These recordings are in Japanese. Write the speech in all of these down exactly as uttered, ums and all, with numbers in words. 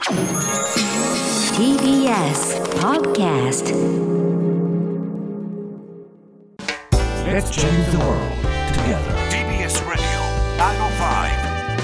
ティービーエス Podcast Let's change the world together ティービーエス Radio きゅうまるご きゅう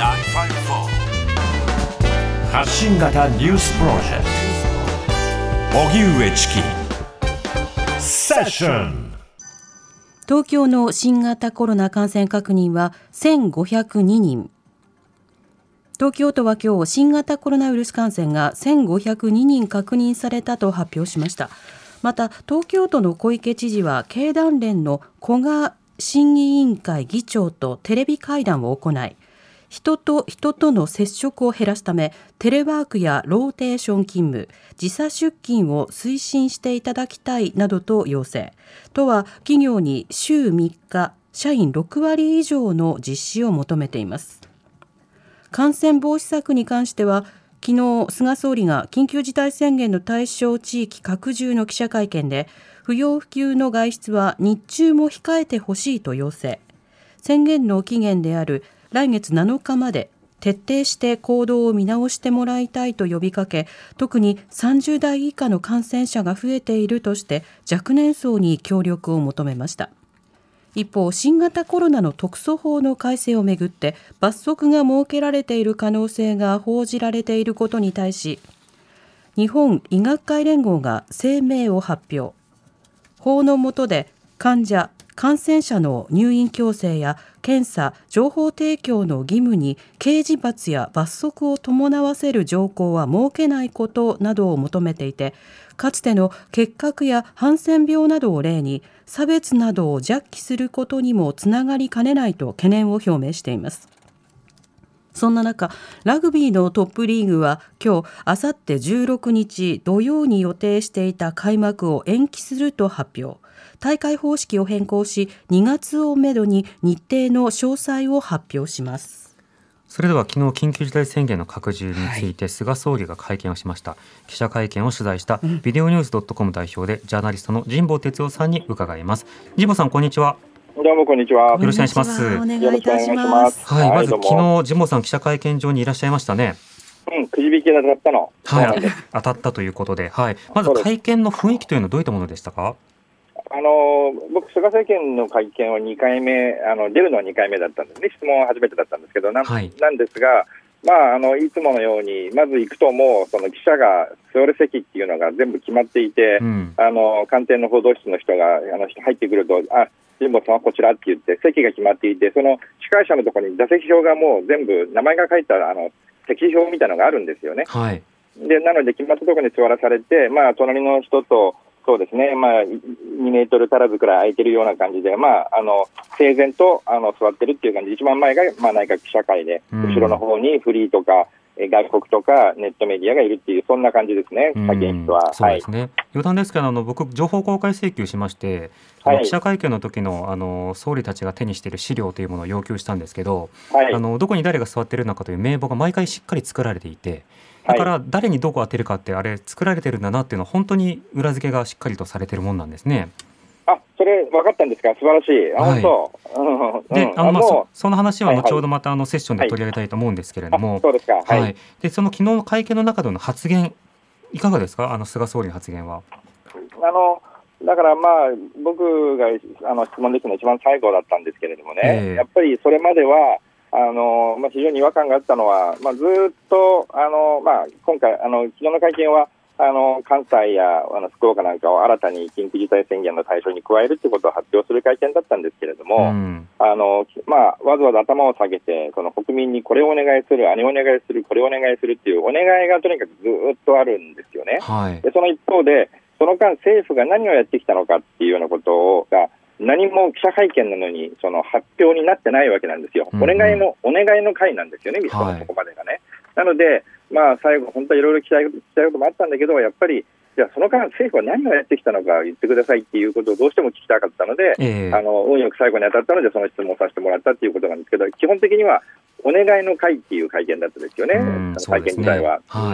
ごよん発信型ニュースプロジェクト荻上チキセッション。 東京の新型コロナ感染確認はせんごひゃくににん。東京都は今日新型コロナウイルス感染がせんごひゃくににん確認されたと発表しました。また東京都の小池知事は経団連の古賀審議委員会議長とテレビ会談を行い、人と人との接触を減らすためテレワークやローテーション勤務、時差出勤を推進していただきたいなどと要請。都は企業に週みっか社員ろくわり以上の実施を求めています。感染防止策に関しては昨日菅総理が緊急事態宣言の対象地域拡充の記者会見で、不要不急の外出は日中も控えてほしいと要請。宣言の期限である来月なのかまで徹底して行動を見直してもらいたいと呼びかけ、特にさんじゅうだい以下の感染者が増えているとして若年層に協力を求めました。一方、新型コロナの特措法の改正をめぐって罰則が設けられている可能性が報じられていることに対し、日本医学会連合が声明を発表。法の下で患者、感染者の入院強制や検査、情報提供の義務に刑事罰や罰則を伴わせる条項は設けないことなどを求めていて、かつての結核やハンセン病などを例に差別などを弱気することにもつながりかねないと懸念を表明しています。そんな中、ラグビーのトップリーグは今日、あさってじゅうろくにち土曜に予定していた開幕を延期すると発表。大会方式を変更し、にがつをめどに日程の詳細を発表します。 それでは昨日緊急事態宣言の拡充について菅総理が会見をしました。記者会見を取材したビデオニュース .com 代表でジャーナリストの神保哲夫さんに伺います。神保さん、こんにちは。 どうもこんにちは。 よろしくお願いします。 お願いいたします。 はい、まず昨日神保さん記者会見場にいらっしゃいましたね。 うん、くじ引きで当たったの。 はい、当たったということで、はい、まず会見の雰囲気というのはどういったものでしたか？ あの僕、菅政権の会見はにかいめ、あの出るのはにかいめだったんですね。質問は初めてだったんですけど、な ん,、はい、なんですが、まあ、あのいつものようにまず行くともうその記者が座る席っていうのが全部決まっていて、うん、あの官邸の報道室の人があの入ってくると、あ、神保さんはこちらって言って席が決まっていて、その司会者のところに座席表がもう全部名前が書いたあの席表みたいなのがあるんですよね。はい、でなので決まったところに座らされて、まあ、隣の人とそうですね、まあ、にメートル足らずくらい空いてるような感じで、まあ、あの整然とあの座ってるっていう感じで、一番前が、まあ、内閣記者会で、うん、後ろの方にフリーとか外国とかネットメディアがいるっていう、そんな感じですね、会見室は。 そうですね、はい、余談ですけど、あの僕情報公開請求しまして、はい、記者会見の時のあの総理たちが手にしている資料というものを要求したんですけど、はい、あのどこに誰が座っているのかという名簿が毎回しっかり作られていて、だから誰にどこ当てるかってあれ作られてるんだなっていうのは本当に裏付けがしっかりとされてるもんなんですね。 あ、それ分かったんですか。素晴らしい。あ、はい、本当。で、 あのまあ そ, その話は後ほどまたあのセッションで取り上げたいと思うんですけれども、はい、 そうですか。はい。 はい、でその昨日の会見の中での発言いかがですか。あの菅総理の発言は。 あのだからまあ僕があの質問ですの一番最後だったんですけれどもね、えー、やっぱりそれまではあのまあ、非常に違和感があったのは、まあ、ずっとあの、まあ、今回あの昨日の会見はあの関西やあの福岡なんかを新たに緊急事態宣言の対象に加えるということを発表する会見だったんですけれども、うんあのまあ、わざわざ頭を下げてその国民にこれをお願いする、あれをお願いする、これをお願いするっていうお願いがとにかくずっとあるんですよね。はい、でその一方でその間政府が何をやってきたのかっていうようなことが何も記者会見なのにその発表になってないわけなんですよ。うんうん、お願いのお願いの会なんですよね、そのここまでがね。なので、まあ、最後本当はいろいろ聞きたいこともあったんだけど、やっぱりじゃあその間政府は何をやってきたのか言ってくださいっていうことをどうしても聞きたかったので、えー、あの運よく最後に当たったのでその質問をさせてもらったっていうことなんですけど、基本的にはお願いの会っていう会見だったですよね、会見自体は。はい、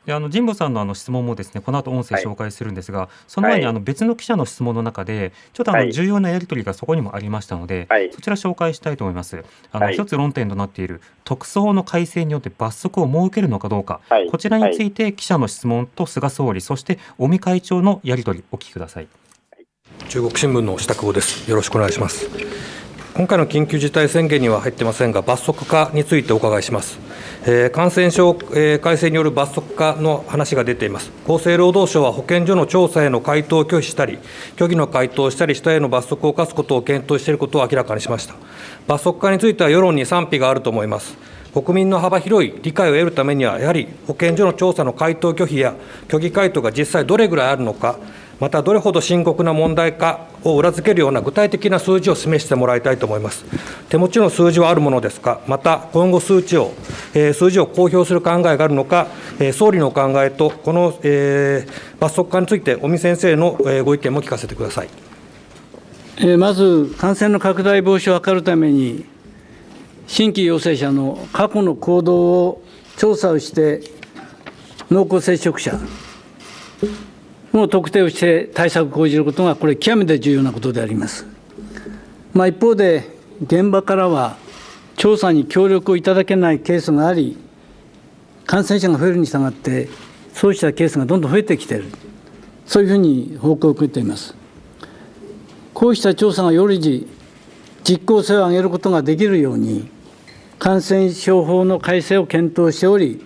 であの神保さんのあの質問もですねこの後音声紹介するんですが、はい、その前にあの別の記者の質問の中でちょっとあの重要なやり取りがそこにもありましたので、はい、そちら紹介したいと思います。あの、はい、一つ論点となっている特措の改正によって罰則を設けるのかどうか、はい、こちらについて記者の質問と菅総理そして尾身会長のやり取りお聞きください。 中国新聞の下久保です。よろしくお願いします。今回の緊急事態宣言には入ってませんが罰則化についてお伺いします。えー、感染症、えー、改正による罰則化の話が出ています。厚生労働省は保健所の調査への回答を拒否したり虚偽の回答をしたりしたへの罰則を課すことを検討していることを明らかにしました。罰則化については世論に賛否があると思います。国民の幅広い理解を得るためにはやはり保健所の調査の回答拒否や虚偽回答が実際どれぐらいあるのか、またどれほど深刻な問題かを裏付けるような具体的な数字を示してもらいたいと思います。手持ちの数字はあるものですか、また今後数値を、えー、数字を公表する考えがあるのか、えー、総理のお考えとこの、えー、罰則化について尾身先生の、えー、ご意見も聞かせてください。 えー、まず感染の拡大防止を図るために新規陽性者の過去の行動を調査をして濃厚接触者の特定をして対策を講じることがこれ極めて重要なことであります。まあ、一方で現場からは調査に協力をいただけないケースがあり、感染者が増えるに従ってそうしたケースがどんどん増えてきている、そういうふうに報告を受けています。こうした調査がより実効性を上げることができるように感染症法の改正を検討しており、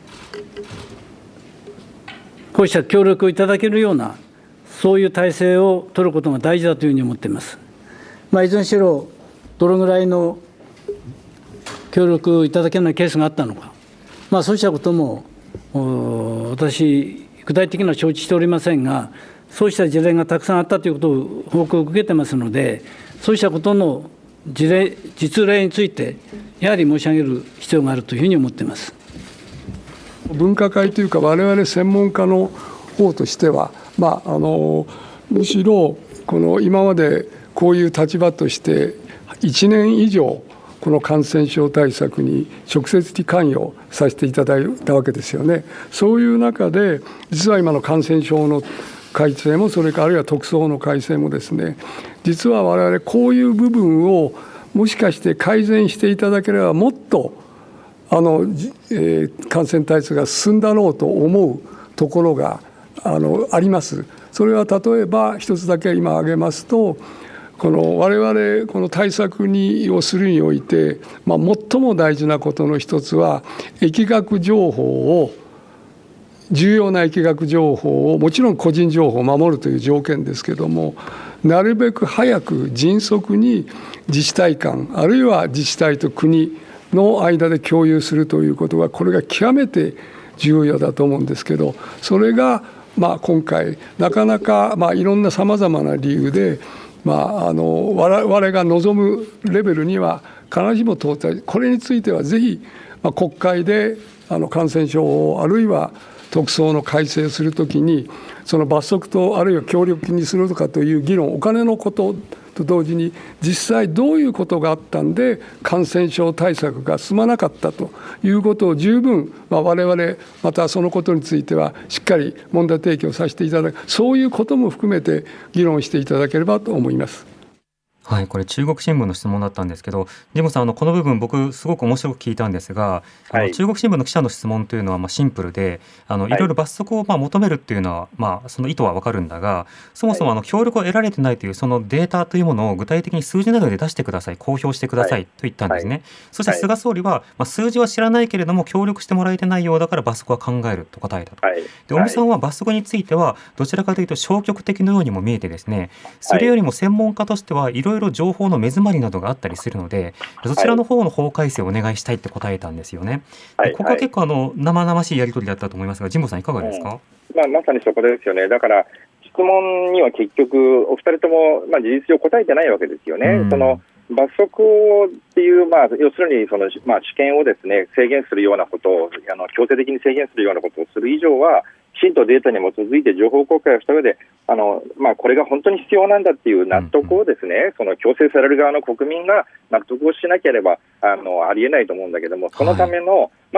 こうした協力をいただけるようなそういう体制を取ることが大事だというふうに思っています。まあ、いずれにしろどのぐらいの協力をいただけないケースがあったのか、まあ、そうしたことも私具体的には承知しておりませんが、そうした事例がたくさんあったということを報告を受けてますので、そうしたことの事例実例についてやはり申し上げる必要があるというふうに思っています。 分科会というか我々専門家の方としては、まあ、あのむしろこの今までこういう立場としていちねん以上この感染症対策に直接的関与させていただいたわけですよね。そういう中で実は今の感染症の改正もそれからあるいは特措の改正もですね、実は我々こういう部分をもしかして改善していただければもっとあの、えー、感染対策が進んだろうと思うところが あの、あります。それは例えば一つだけ今挙げますと、この我々この対策にをするにおいて、まあ、最も大事なことの一つは疫学情報を重要な疫学情報をもちろん個人情報を守るという条件ですけれども、なるべく早く迅速に自治体間あるいは自治体と国の間で共有するということはこれが極めて重要だと思うんですけど、それがまあ今回なかなかまあいろんなさまざまな理由でまああの我々が望むレベルには必ずしも到達、これについてはぜひまあ国会であの感染症法あるいは特措の改正するときにその罰則とあるいは協力金にするとかという議論、お金のことと同時に実際どういうことがあったんで感染症対策が進まなかったということを十分、まあ、我々またそのことについてはしっかり問題提起をさせていただく、そういうことも含めて議論していただければと思います。 はい、これ中国新聞の質問だったんですけど、ジムさん、あのこの部分僕すごく面白く聞いたんですが、はい、あの中国新聞の記者の質問というのはまあシンプルで、あのいろいろ罰則をまあ求めるっていうのは、まあ、その意図は分かるんだが、そもそもあの協力を得られてないというそのデータというものを具体的に数字などで出してください、公表してくださいと言ったんですね。はい、そして菅総理は、まあ、数字は知らないけれども協力してもらえてないようだから罰則は考えると答えたと。はい、で尾身さんは罰則についてはどちらかというと消極的のようにも見えてですね、それよりも専門家としてはいろいろ情報の目詰まりなどがあったりするので、そちらの方の法改正をお願いしたいって答えたんですよね。はい、ここは結構あの生々しいやり取りだったと思いますが、神保さんいかがですか？ うん、まあ、まさにそこですよね。だから質問には結局お二人ともまあ事実上答えてないわけですよね。うん、その罰則っていう、まあ、要するにその、まあ、試験をですね制限するようなことをあの強制的に制限するようなことをする以上はきちんとデータに基づいて情報公開をした上であの、まあ、これが本当に必要なんだっていう納得をですね、うんうん、その強制される側の国民が納得をしなければあのありえないと思うんだけども、そのための、はい、まず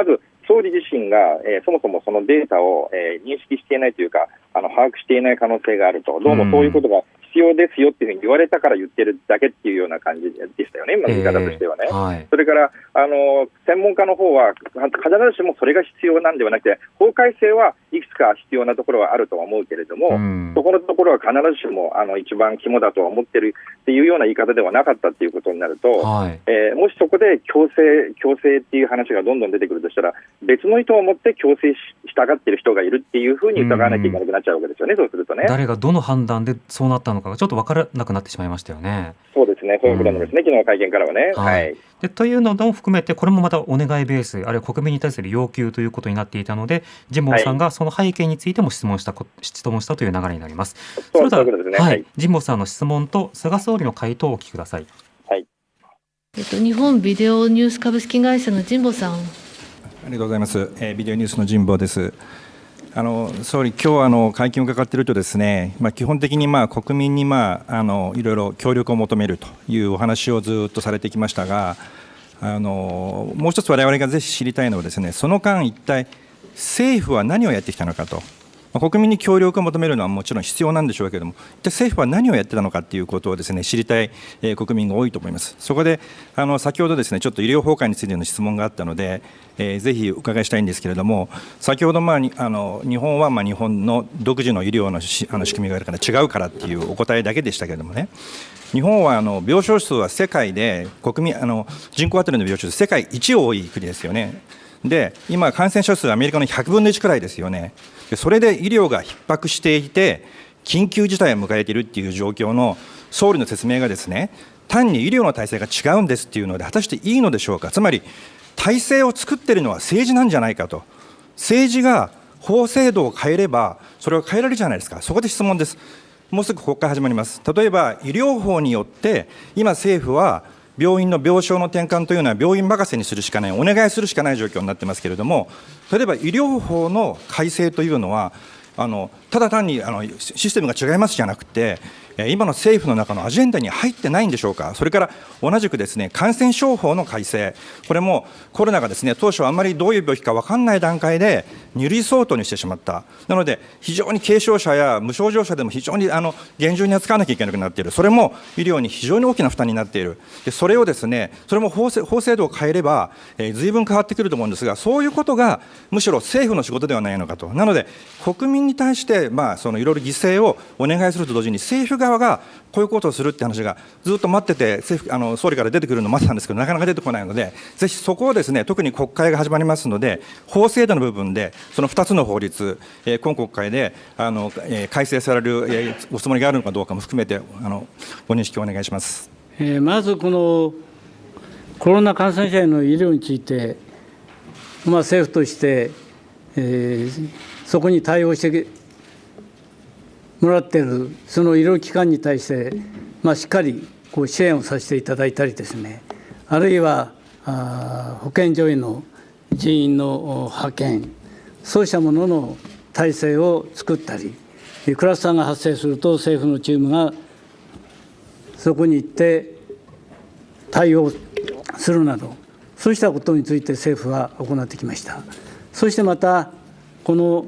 総理自身が、えー、そもそもそのデータを、えー、認識していないというか、あの把握していない可能性があると、どうもそういうことが必要ですよっていうふうに言われたから言ってるだけっていうような感じでしたよね、今の言い方としてはね。えーはい、それからあの専門家の方は必ずしもそれが必要なんではなくて、法改正はいくつか必要なところはあるとは思うけれども、うん、そこのところは必ずしもあの一番肝だとは思ってるっていうような言い方ではなかったっていうことになると、はい、えー、もしそこで強制強制っていう話がどんどん出てくるとしたら、別の意図を持って強制し従っている人がいるっていうふうに疑わなきゃいけなくなっちゃうわけですよね、うん、そうするとね。誰がどの判断でそうなったのかがちょっと分からなくなってしまいましたよね。 そうですね、そういうことなんですね、うん、昨日の会見からはね。はい、 でというのも含めて、これもまたお願いベース、あるいは国民に対する要求ということになっていたので、神保さんがその背景についても質問した、質問したという流れになります。それでは、ね、はい、神保さんの質問と菅総理の回答をお聞きください。 はい、えっと、日本ビデオニュース株式会社の神保さん。ありがとうございます。えー、ビデオニュースの神保です。あの総理、今日あの会見を伺っているとですね、まあ、基本的にまあ国民にまああのいろいろ協力を求めるというお話をずっとされてきましたが、あのもう一つ我々がぜひ知りたいのはですね、その間一体政府は何をやってきたのかと。国民に協力を求めるのはもちろん必要なんでしょうけれども、一体政府は何をやってたのかということをですね知りたい、えー、国民が多いと思います。そこであの先ほどですねちょっと医療崩壊についての質問があったので、えー、ぜひお伺いしたいんですけれども、先ほど、まあ、あの日本はまあ日本の独自の医療のしあの仕組みがあるから違うからっていうお答えだけでしたけれどもね、日本はあの病床数は世界で国民あの人口当たりの病床数世界一多い国ですよね。で今感染者数はアメリカのひゃくぶんのいちくらいですよね。それで医療が逼迫していて緊急事態を迎えているっていう状況の総理の説明がですね、単に医療の体制が違うんですっていうので果たしていいのでしょうか。つまり体制を作っているのは政治なんじゃないかと。政治が法制度を変えればそれを変えられるじゃないですか。そこで質問です。もうすぐ国会始まります。例えば医療法によって今政府は病院の病床の転換というのは病院任せにするしかない、お願いするしかない状況になってますけれども、例えば医療法の改正というのはあのただ単にあのシステムが違いますじゃなくて、今の政府の中のアジェンダに入ってないんでしょうか。それから同じくですね感染症法の改正、これもコロナがですね当初あんまりどういう病気か分かんない段階でに類相当にしてしまった。なので非常に軽症者や無症状者でも非常にあの厳重に扱わなきゃいけなくなっている。それも医療に非常に大きな負担になっている。でそれをですねそれも法制、法制度を変えれば、えー、随分変わってくると思うんですが、そういうことがむしろ政府の仕事ではないのかと。なので国民に対して、まあ、そのいろいろ犠牲をお願いすると同時に政府側がこういうことをするって話がずっと待ってて政府あの総理から出てくるのを待ってたんですけどなかなか出てこないので、ぜひそこをですね特に国会が始まりますので法制度の部分でそのふたつの法律、えー、今国会であの、えー、改正される、えー、おつもりがあるのかどうかも含めてあのご認識をお願いします。 えー、まずこのコロナ感染者への医療について、まあ、政府として、えー、そこに対応してもらっているその医療機関に対して、まあ、しっかりこう支援をさせていただいたりですね、あるいはあ保健所への人員の派遣、そうしたものの体制を作ったり、クラスターが発生すると政府のチームがそこに行って対応するなど、そうしたことについて政府は行ってきました。そしてまたこの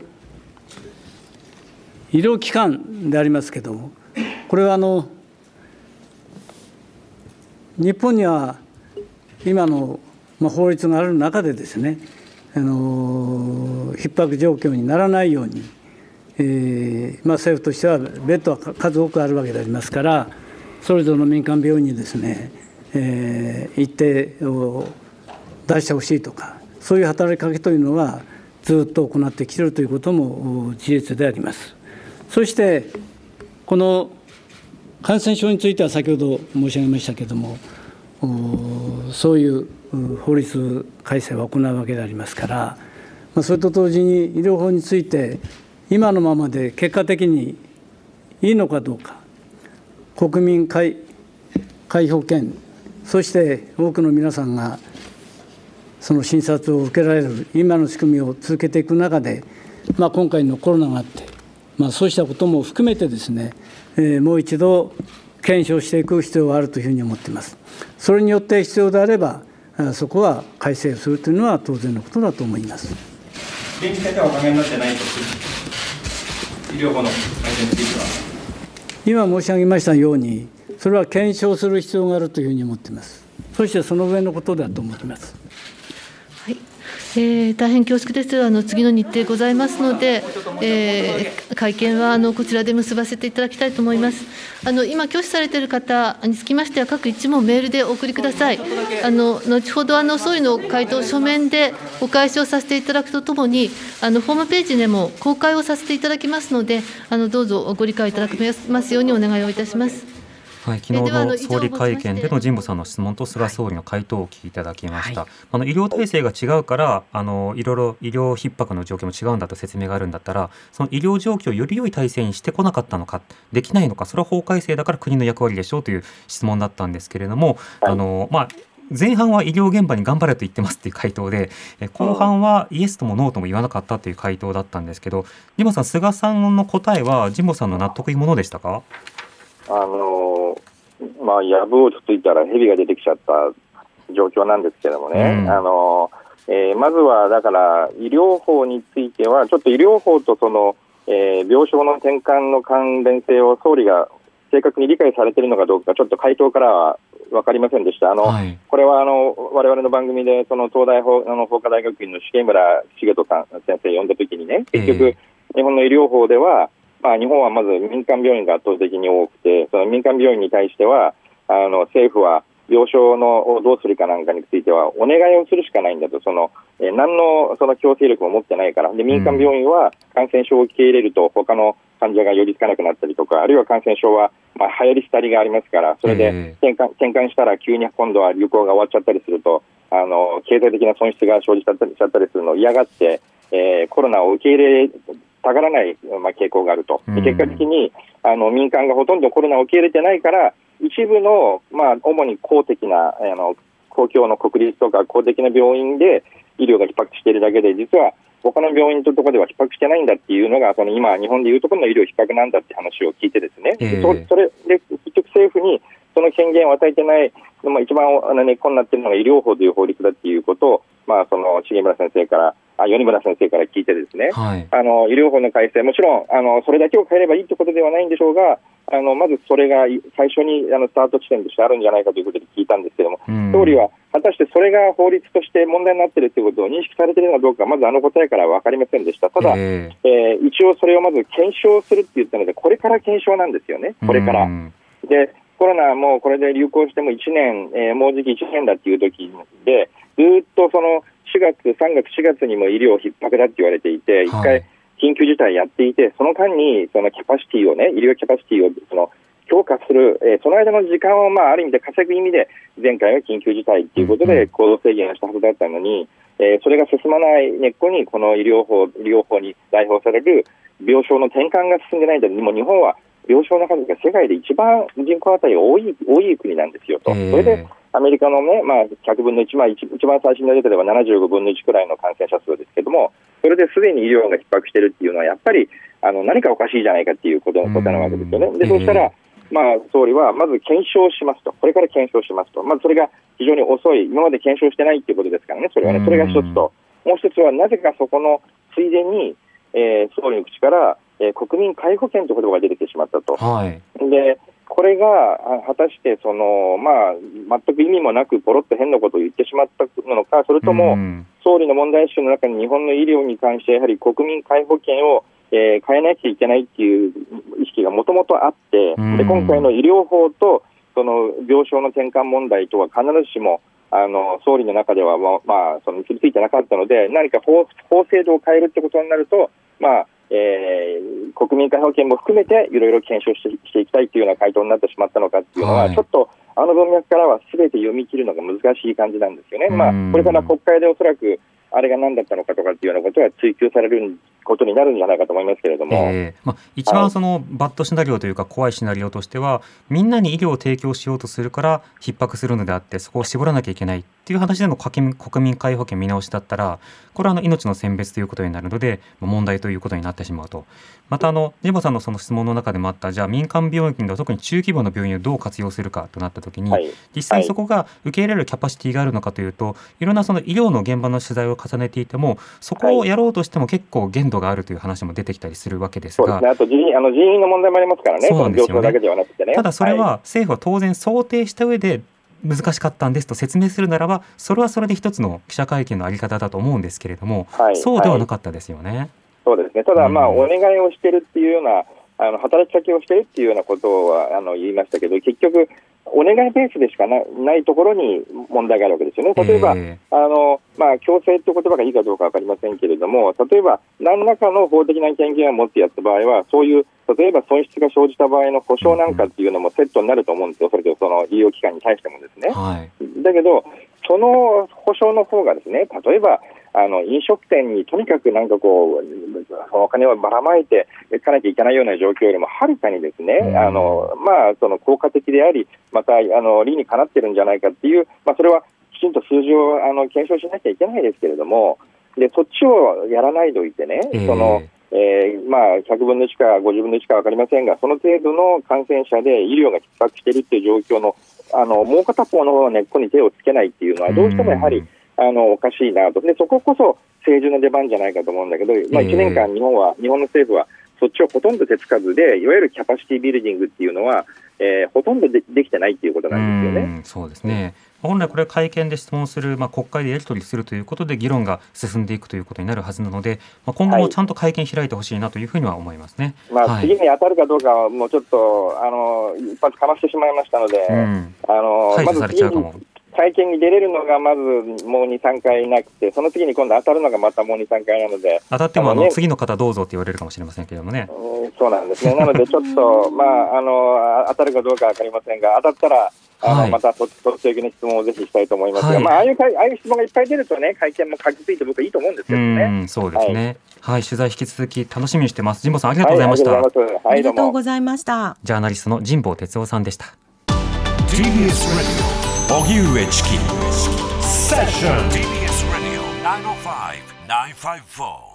医療機関でありますけれども、これはあの日本には今の法律がある中でですね、あの逼迫状況にならないように、えーまあ、政府としてはベッドは数多くあるわけでありますから、それぞれの民間病院にですね、えー、一定を出してほしいとか、そういう働きかけというのはずっと行ってきているということも事実であります。そしてこの感染症については先ほど申し上げましたけれども、そういう法律改正を行うわけでありますから、まあ、それと同時に医療法について今のままで結果的にいいのかどうか、国民皆保険、そして多くの皆さんがその診察を受けられる今の仕組みを続けていく中で、まあ、今回のコロナがあって、まあ、そうしたことも含めてですね、えー、もう一度検証していく必要があるというふうに思っています。それによって必要であればそこは改正するというのは当然のことだと思います。 現時点ではお考えになってないと、医療法の改正については今申し上げましたように、それは検証する必要があるというふうに思っています。そしてその上のことだと思います。 はい、えー、大変恐縮です。あの次の日程ございますので、えー、会見はあのこちらで結ばせていただきたいと思います。あの今拒否されている方につきましては、各一問メールでお送りください。あの後ほどあの総理の回答書面でお返しをさせていただくとともに、あのホームページでも公開をさせていただきますので、あのどうぞご理解いただけますようにお願いをいたします。 はい、昨日の総理会見での神保さんの質問と菅総理の回答をお聞きいただきました。はい、あの医療体制が違うからあのいろいろ医療逼迫の状況も違うんだと説明があるんだったら、その医療状況をより良い体制にしてこなかったのか、できないのか、それは法改正だから国の役割でしょうという質問だったんですけれども、はい、あのまあ前半は医療現場に頑張れと言ってますっていう回答で、後半はイエスともノーとも言わなかったという回答だったんですけど、神保さん、菅さんの答えは神保さんの納得いくものでしたか？ あのまあ、やぶをつついたら蛇が出てきちゃった状況なんですけどもね、うん、あのえー、まずはだから医療法についてはちょっと医療法とその、えー、病床の転換の関連性を総理が正確に理解されているのかどうかちょっと回答からは分かりませんでした。あの、はい、これはあの我々の番組でその東大法あの法科大学院の重村茂人さん先生を呼んだときにね、結局、えー、日本の医療法ではまあ、日本はまず民間病院が圧倒的に多くて、その民間病院に対してはあの政府は病床のをどうするかなんかについてはお願いをするしかないんだと、その、えー、何のその強制力も持ってないから。で、民間病院は感染症を受け入れると他の患者が寄りつかなくなったりとか、あるいは感染症はまあ流行り廃りがありますから、それで転換、転換したら急に今度は流行が終わっちゃったりすると、あの経済的な損失が生じちゃったりするのを嫌がって、えー、コロナを受け入れたがらない、まあ、傾向があると。で、結果的にあの民間がほとんどコロナを受け入れてないから、一部の、まあ、主に公的なあの公共の国立とか公的な病院で医療が逼迫しているだけで、実は他の病院のところでは逼迫してないんだっていうのが、その今日本でいうところの医療逼迫なんだって話を聞いてですね、えー、そ, それで結局政府にその権限を与えてないのも一番根っこになっているのが医療法という法律だっていうことを、まあ、その重村先生からあ米村先生から聞いてですね、はい、あの医療法の改正、もちろんあのそれだけを変えればいいということではないんでしょうが、あのまずそれが最初にあのスタート地点としてあるんじゃないかということで聞いたんですけども、うん、総理は果たしてそれが法律として問題になっているということを認識されているのかどうか、まずあの答えからは分かりませんでした。ただ、えーえー、一応それをまず検証するって言ったので、これから検証なんですよね、これから。うん、でコロナもこれで流行してもいちねん、えー、もうじきいちねんだっていう時で、ずっとそのしがつ、さんがつ、しがつにも医療逼迫だって言われていて、一回緊急事態やっていて、その間にそのキャパシティをね、医療キャパシティをその強化する、えー、その間の時間を、まあ、ある意味で稼ぐ意味で前回は緊急事態ということで行動制限をしたはずだったのに、えー、それが進まない根っこにこの医療法、医療法に代表される病床の転換が進んでないんだ。もう日本は病床の数が世界で一番人口当たり多い、多い国なんですよと。それでアメリカのね、まあ、ひゃくぶんのいち、まあ、一番最新のデータではななじゅうごぶんのいちくらいの感染者数ですけども、それですでに医療が逼迫しているっていうのはやっぱりあの何かおかしいじゃないかっていうことの答えなわけですよね。で、そうしたら、まあ、総理はまず検証しますと、これから検証しますと、まずそれが非常に遅い、今まで検証してないっていうことですからね、それはね、それが一つと、もう一つはなぜかそこのついでに、えー、総理の口から、えー、国民皆保険という言葉が出てきてしまったと。はい、でこれが果たしてその、まあ、全く意味もなくポロッと変なことを言ってしまったのか、それとも総理の問題集の中に日本の医療に関してやはり国民皆保険を、えー、変えなきゃいけないっていう意識がもともとあって、で今回の医療法とその病床の転換問題とは必ずしもあの総理の中では、まあまあ、その結びついてなかったので、何か 法, 法制度を変えるってことになると、まあえー、国民皆保険も含めていろいろ検証して、していきたいというような回答になってしまったのかっていうのは、はい、ちょっとあの文脈からは全て読み切るのが難しい感じなんですよね。まあ、これから国会でおそらくあれが何だったのかとかっていうようなことは追及されることになるんじゃないかと思いますけれども、 えーまあ、一番そのバッドシナリオというか怖いシナリオとしては、みんなに医療を提供しようとするから逼迫するのであって、そこを絞らなきゃいけないっっていう話での国民皆保険見直しだったら、これはあの命の選別ということになるので問題ということになってしまうと。またあの神保さんのその質問の中でもあった、じゃあ民間病院で特に中規模の病院をどう活用するかとなったときに、はい、実際そこが受け入れるキャパシティがあるのかというと、いろんなその医療の現場の取材を重ねていても、そこをやろうとしても結構限度があるという話も出てきたりするわけですが、 そうですね、あと人員、あの人員の問題もありますからね、そうなんですよね。その病床だけではなくてね。 ただそれは政府は当然想定した上で難しかったんですと説明するならば、それはそれで一つの記者会見のあり方だと思うんですけれども、はい、そうではなかったですよね。 はい、そうですね。ただ、まあ、うん、お願いをしているっていうような、あの働きかけをしているっていうようなことはあの言いましたけど、結局お願いベースでしか な, ないところに問題があるわけですよね。例えば、えーあのまあ、強制という言葉がいいかどうか分かりませんけれども、例えば何らかの法的な権限を持ってやった場合は、そういう例えば損失が生じた場合の補償なんかっていうのもセットになると思うんですよ、それとその医療機関に対してもですね。はい、だけど、その補償の方がですね、例えばあの飲食店にとにかくなんかこうそのお金をばらまいていかなきゃいけないような状況よりもはるかにですね、うん、あのまあ、その効果的であり、またあの理にかなってるんじゃないかっていう、まあ、それはきちんと数字をあの検証しなきゃいけないですけれども、でそっちをやらないでおいてね、えーそのえーまあ、ひゃくぶんのいちかごじゅうぶんのいちか分かりませんが、その程度の感染者で医療が逼迫しているという状況の、あのもう片方の根っこに手をつけないっていうのはどうしてもやはり、うんあのおかしいなと。でそここそ政治の出番じゃないかと思うんだけど、まあ、いちねんかん日本は日本の政府はそっちをほとんど手つかずで、いわゆるキャパシティビルディングっていうのは、えー、ほとんど で, できてないっていうことなんですよね。 うんそうですね。本来これは会見で質問する、まあ、国会でやり取りするということで議論が進んでいくということになるはずなので、まあ、今後もちゃんと会見開いてほしいなというふうには思いますね。 まあはい、 次に当たるかどうかはもうちょっとあの一発かましてしまいましたので、うん、あの排除されちゃうかも。 会見に出れるのがまずもうに、さんかいなくて、その次に今度当たるのがまたもうに、さんかいなので、 当たってもあの、ね、次の方どうぞって言われるかもしれませんけどもね。 うん、そうなんですね。なのでちょっと、まあ、あの当たるかどうか分かりませんが、当たったらあの、はい、またととっておきの質問をぜひしたいと思いますが、はいまあ、ああいうああいう質問がいっぱい出るとね、会見も確実にて僕はいいと思うんですけどね。 うんそうですね、はいはい、取材引き続き楽しみにしてます。神保さんありがとうございました。はい、 ありがとうございました。 ジャーナリストの神保哲夫さんでした。 ティービーエス ラジオ荻上チキセッションティービーエス Radio ナインオーファイブ ナインファイブフォー